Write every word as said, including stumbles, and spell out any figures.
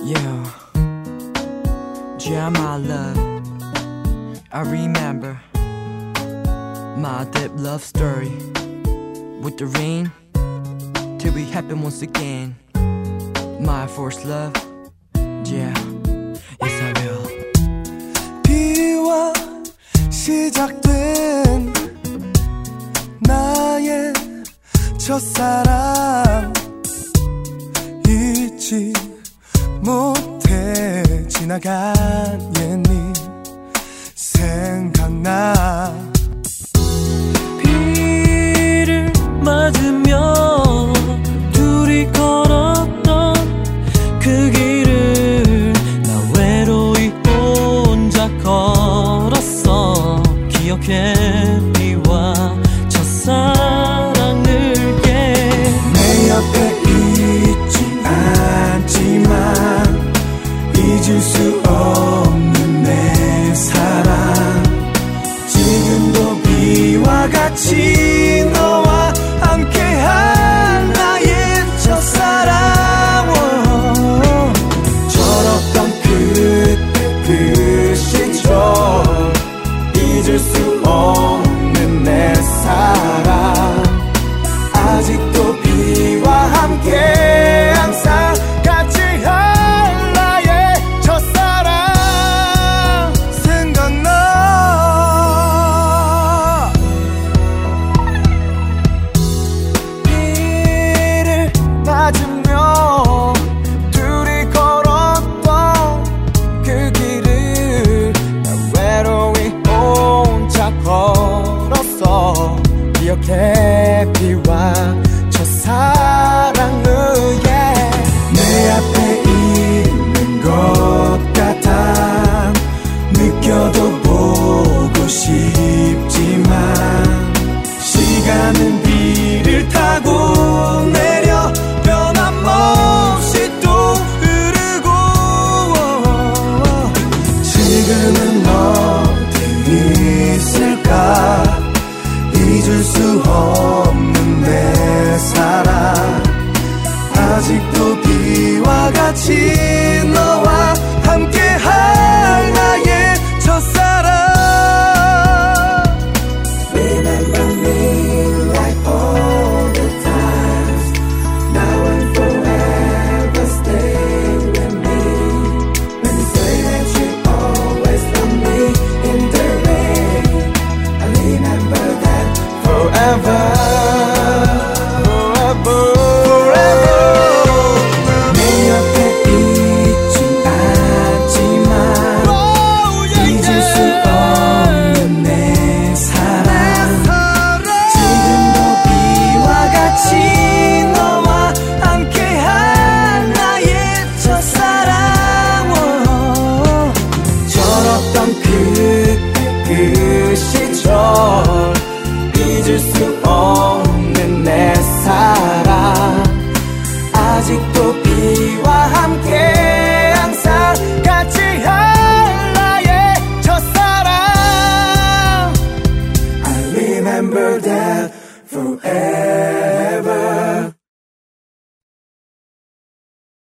Yeah, yeah, my love. I remember my deep love story with the rain till we happen once again. My first love, yeah, yes I will. 비와 시작된 나의 첫사랑 잊지 못해 지나간 옛일 생각나. 비를 맞으며 둘이 걸었던 그 길을 나 외로이 혼자 걸었어. 기억해 비와 첫사랑을. 내 옆에 있지 않지만 잊을 수 없는 내 사랑. 지금도 비와 같이 너와 함께한 나의 첫사랑. 철없던 그때 그 시절 잊을 수 없는 내 사랑. 아직도 비와 함께 항상 같이 할 나의 첫사랑 생각나. 비를 맞으며 둘이 걸었던 그 길을 나 외로이 혼자 걸었어. 기억해 비와 첫사랑을. yeah. 내 앞에 있는 것 같아 느껴도 보고 싶지만 시간은 비를 타고 내려 변함없이 또 흐르고. 지금은 어디 있을까 잊을 수 없는 내 사랑. 아직도 비와 같이 너와 함께할 나의 첫사랑. Remember me like all the times. Now and forever stay with me. When you say that you always love me in the rain, I remember that forever, forever, forever. 내 옆에 있지 않지만 잊을 수 없는 내 사랑. 지금도 비와 같이 너와 함께한 나의 첫사랑. 철없던 그때 그 시절 잊을 수 없는 내 사랑. 아직도 비와 함께 항상 같이 할 나의 첫사랑. I remember that forever.